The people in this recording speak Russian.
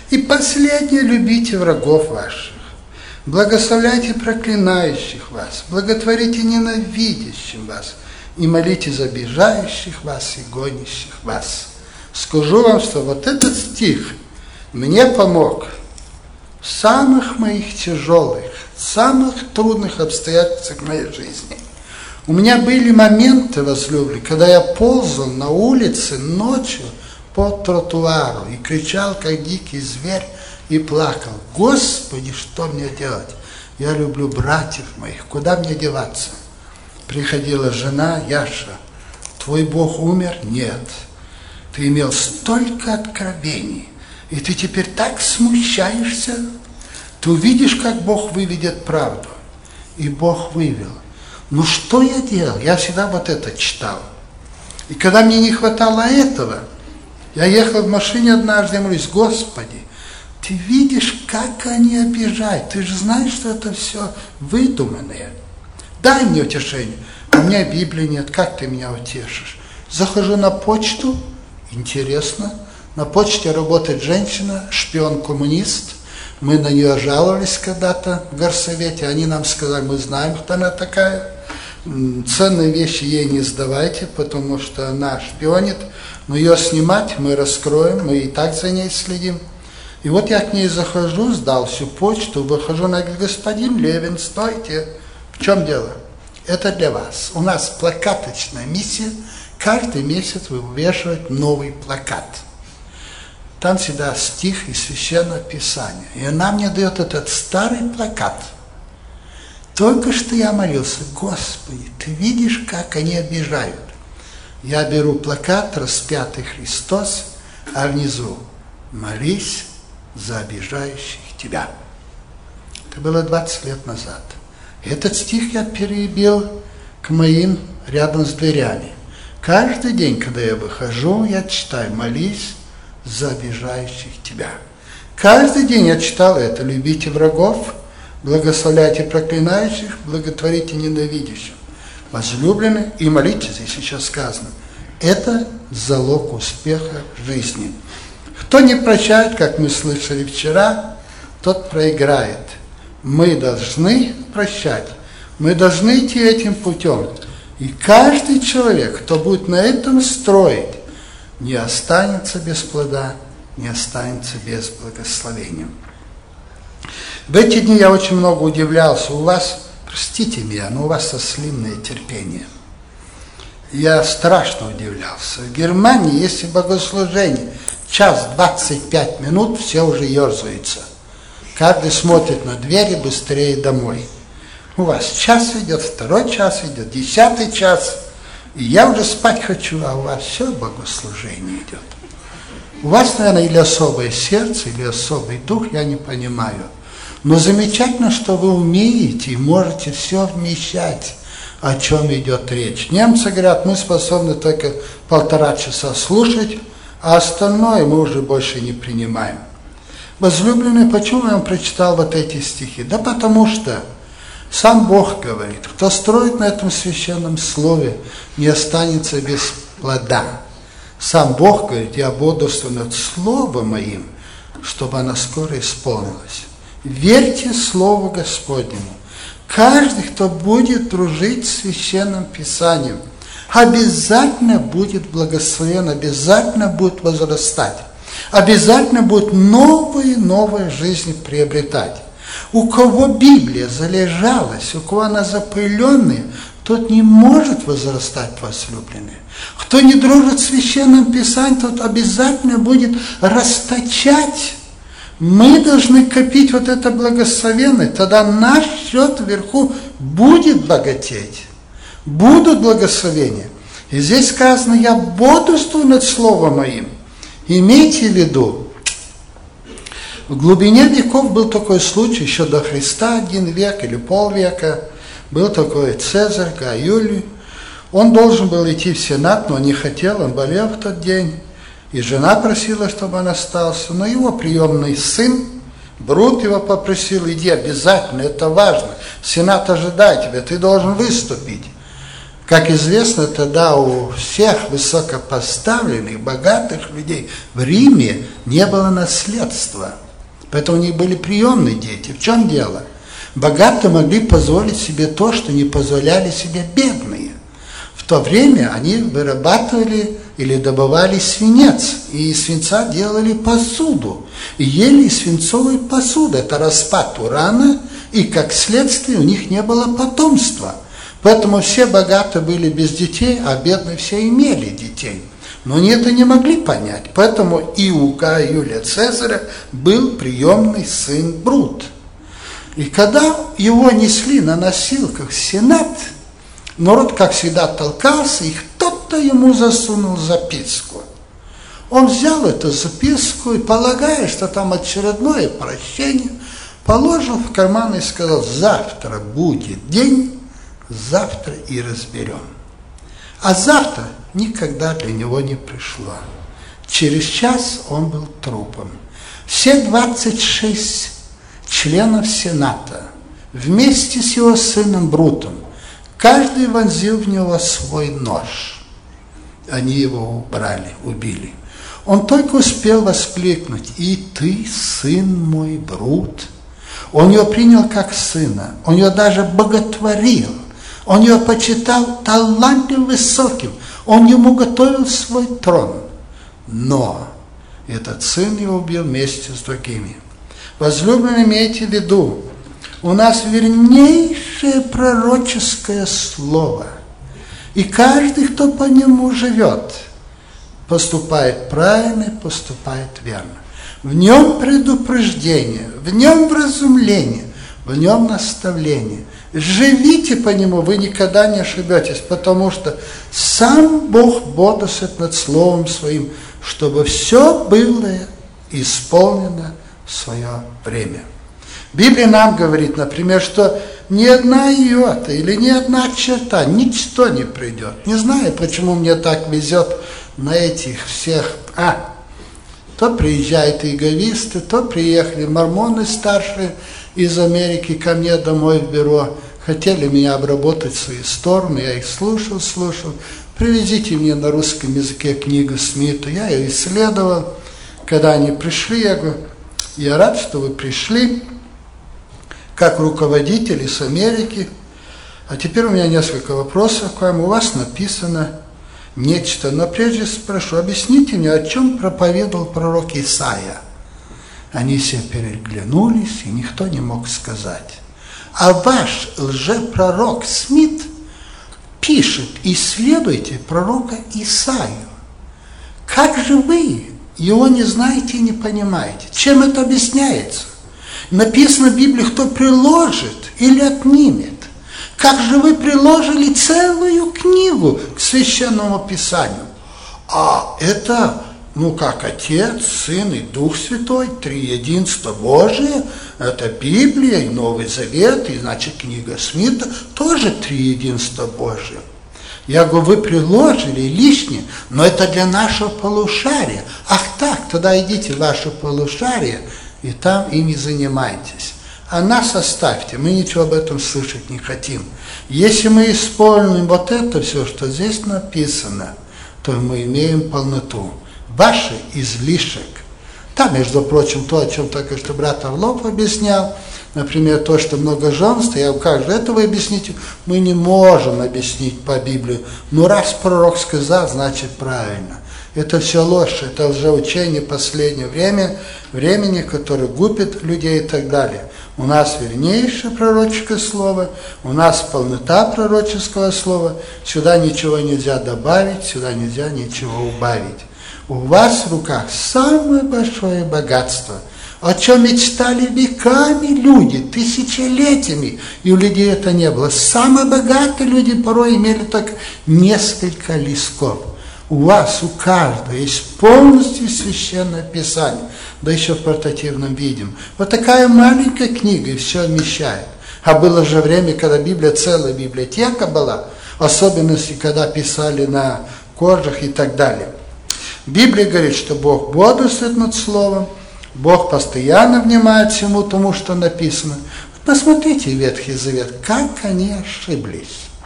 И последнее, любите врагов ваших. Благословляйте проклинающих вас, благотворите ненавидящим вас, и молите за обижающих вас и гонящих вас. Скажу вам, что вот этот стих мне помог в самых моих тяжелых, самых трудных обстоятельствах моей жизни. У меня были моменты, возлюбленные, когда я ползал на улице ночью по тротуару и кричал, как дикий зверь, и плакал. Господи, что мне делать? Я люблю братьев моих, куда мне деваться? Приходила жена: Яша, твой Бог умер? Нет. Ты имел столько откровений, и ты теперь так смущаешься. Ты увидишь, как Бог выведет правду. И Бог вывел. Ну что я делал? Я всегда вот это читал. И когда мне не хватало этого, я ехал в машине однажды и молюсь: Господи, ты видишь, как они обижают. Ты же знаешь, что это все выдуманное. Дай мне утешение. У меня Библии нет, как ты меня утешишь? Захожу на почту, интересно, на почте работает женщина, шпион-коммунист. Мы на нее жаловались когда-то в горсовете, они нам сказали: мы знаем, кто она такая. Ценные вещи ей не сдавайте, потому что она шпионит, но ее снимать мы раскроем, мы и так за ней следим. И вот я к ней захожу, сдал всю почту, выхожу, она говорит: господин Левин, стойте, в чем дело? Это для вас. У нас плакаточная миссия, каждый месяц вывешивать новый плакат. Там всегда стих из Священного Писания. И она мне дает этот старый плакат. Только что я молился: Господи, ты видишь, как они обижают. Я беру плакат «Распятый Христос», а внизу: молись за обижающих тебя. Это было 20 лет назад. Этот стих я перебил к моим рядом с дверями. Каждый день, когда я выхожу, я читаю: молись за обижающих тебя. Каждый день я читал это: любите врагов, благословляйте проклинающих, благотворите ненавидящим. Возлюбленные, и молитесь, здесь сейчас сказано. Это залог успеха в жизни. Кто не прощает, как мы слышали вчера, тот проиграет. Мы должны прощать, мы должны идти этим путем. И каждый человек, кто будет на этом строить, не останется без плода, не останется без благословения. В эти дни я очень много удивлялся. У вас, простите меня, но у вас ослинное терпение. Я страшно удивлялся. В Германии, если богослужение час 25 минут, все уже ерзаются. Каждый смотрит на двери, быстрее домой. У вас час идет, второй час идет, 10-й час. И я уже спать хочу, а у вас все богослужение идет. У вас, наверное, или особое сердце, или особый дух, я не понимаю. Но замечательно, что вы умеете и можете все вмещать, о чем идет речь. Немцы говорят: мы способны только 1,5 часа слушать, а остальное мы уже больше не принимаем. Возлюбленные, почему я вам прочитал вот эти стихи? Да потому что сам Бог говорит: кто строит на этом священном слове, не останется без плода. Сам Бог говорит: я бодрствую над словом моим, чтобы оно скоро исполнилось. Верьте Слову Господнему. Каждый, кто будет дружить с Священным Писанием, обязательно будет благословен, обязательно будет возрастать, обязательно будет новые жизни приобретать. У кого Библия залежалась, у кого она запыленная, тот не может возрастать, возлюбленные. Кто не дружит с Священным Писанием, тот обязательно будет расточать. Мы должны копить вот это благословенное, тогда наш счет вверху будет богатеть, будут благословения. И здесь сказано: я бодрствую над словом моим. Имейте в виду, в глубине веков был такой случай, еще до Христа, 1 век или полвека, был такой Цезарь Гай Юлий. Он должен был идти в Сенат, но не хотел, он болел в тот день. И жена просила, чтобы он остался, но его приемный сын, Брут, его попросил: иди обязательно, это важно, Сенат ожидает тебя, ты должен выступить. Как известно, тогда у всех высокопоставленных, богатых людей в Риме не было наследства. Поэтому у них были приемные дети. В чем дело? Богатые могли позволить себе то, что не позволяли себе бедные. В то время они вырабатывали или добывали свинец, и из свинца делали посуду, и ели из свинцовой посуды. Это распад урана, и как следствие у них не было потомства. Поэтому все богатые были без детей, а бедные все имели детей. Но они это не могли понять. Поэтому и у Гая Юлия Цезаря был приемный сын Брут. И когда его несли на носилках в Сенат, народ, как всегда, толкался, и кто-то ему засунул записку. Он взял эту записку и, полагая, что там очередное прощение, положил в карман и сказал: завтра будет день, завтра и разберем. А завтра никогда для него не пришло. Через час он был трупом. Все 26 членов Сената вместе с его сыном Брутом, каждый вонзил в него свой нож. Они его убрали, убили. Он только успел воскликнуть: «И ты, сын мой, Брут?» Он его принял как сына, он его даже боготворил, он его почитал талантливым, высоким, он ему готовил свой трон. Но этот сын его убил вместе с другими. Возлюбленные, имейте в виду, у нас вернейшее пророческое слово, и каждый, кто по нему живет, поступает правильно, поступает верно. В нем предупреждение, в нем вразумление, в нем наставление. Живите по нему, вы никогда не ошибетесь, потому что сам Бог бодрствует над Словом Своим, чтобы все было исполнено в свое время. Библия нам говорит, например, что ни одна йота или ни одна черта, ничто не придет. Не знаю, почему мне так везет на этих всех. То приезжают иеговисты, то приехали мормоны старшие из Америки ко мне домой в бюро. Хотели меня обработать свои стороны, я их слушал. Привезите мне на русском языке книгу Смита. Я ее исследовал. Когда они пришли, я говорю: я рад, что вы пришли, как руководители с Америки. А теперь у меня несколько вопросов к вам. У вас написано нечто, но прежде спрошу, объясните мне, о чем проповедовал пророк Исаия. Они все переглянулись, и никто не мог сказать. А ваш лжепророк Смит пишет: исследуйте пророка Исаию. Как же вы его не знаете и не понимаете? Чем это объясняется? Написано в Библии: кто приложит или отнимет. Как же вы приложили целую книгу к Священному Писанию? А это, как Отец, Сын и Дух Святой, триединство Божие, это Библия и Новый Завет, и значит книга Смита тоже триединство Божие. Я говорю: вы приложили лишнее, но это для нашего полушария. Ах так, тогда идите в ваше полушарие и там ими занимайтесь. А нас оставьте, мы ничего об этом слышать не хотим. Если мы исполним вот это все, что здесь написано, то мы имеем полноту. Ваш излишек. Там, между прочим, то, о чем только что брат Орлов объяснял, например, то, что многоженство, я как же это вы объясните? Мы не можем объяснить по Библии. Но раз пророк сказал, значит правильно. Это все ложь, это лжеучение последнего времени, которое губит людей и так далее. У нас вернейшее пророческое слово, у нас полнота пророческого слова, сюда ничего нельзя добавить, сюда нельзя ничего убавить. У вас в руках самое большое богатство, о чем мечтали веками люди, тысячелетиями, и у людей это не было. Самые богатые люди порой имели только несколько листков. У вас, у каждого есть полностью Священное Писание, да еще в портативном виде. Вот такая маленькая книга и все вмещает. А было же время, когда Библия, целая библиотека была, в особенности, когда писали на кожах и так далее. Библия говорит, что Бог бодрствует над Словом, Бог постоянно внимает всему тому, что написано. Посмотрите Ветхий Завет, как они ошиблись.